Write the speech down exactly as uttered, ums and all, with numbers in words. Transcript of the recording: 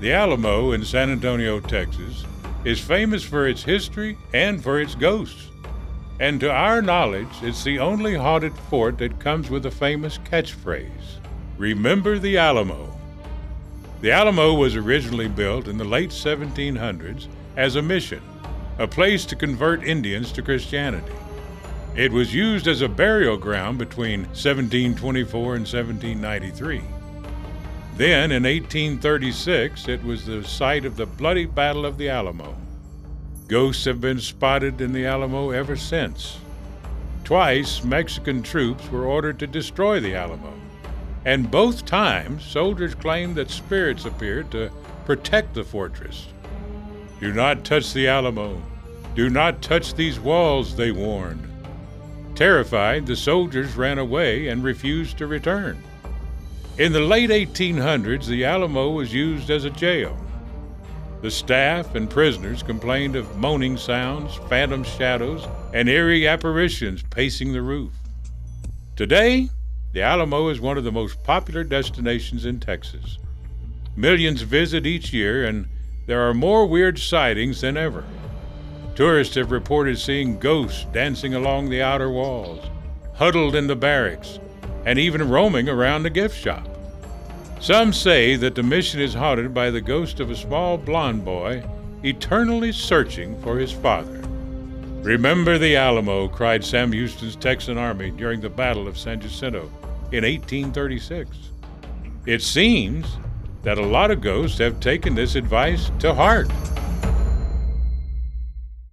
The Alamo in San Antonio, Texas, is famous for its history and for its ghosts. And to our knowledge, it's the only haunted fort that comes with a famous catchphrase, "Remember the Alamo." The Alamo was originally built in the late seventeen hundreds as a mission, a place to convert Indians to Christianity. It was used as a burial ground between seventeen twenty-four and seventeen ninety-three. Then, in eighteen thirty-six, it was the site of the bloody Battle of the Alamo. Ghosts have been spotted in the Alamo ever since. Twice, Mexican troops were ordered to destroy the Alamo, and both times, soldiers claimed that spirits appeared to protect the fortress. "Do not touch the Alamo. Do not touch these walls," they warned. Terrified, the soldiers ran away and refused to return. In the late eighteen hundreds, the Alamo was used as a jail. The staff and prisoners complained of moaning sounds, phantom shadows, and eerie apparitions pacing the roof. Today, the Alamo is one of the most popular destinations in Texas. Millions visit each year, and there are more weird sightings than ever. Tourists have reported seeing ghosts dancing along the outer walls, huddled in the barracks, and even roaming around the gift shop. Some say that the mission is haunted by the ghost of a small blond boy eternally searching for his father. "Remember the Alamo," cried Sam Houston's Texan Army during the Battle of San Jacinto in eighteen thirty-six. It seems that a lot of ghosts have taken this advice to heart.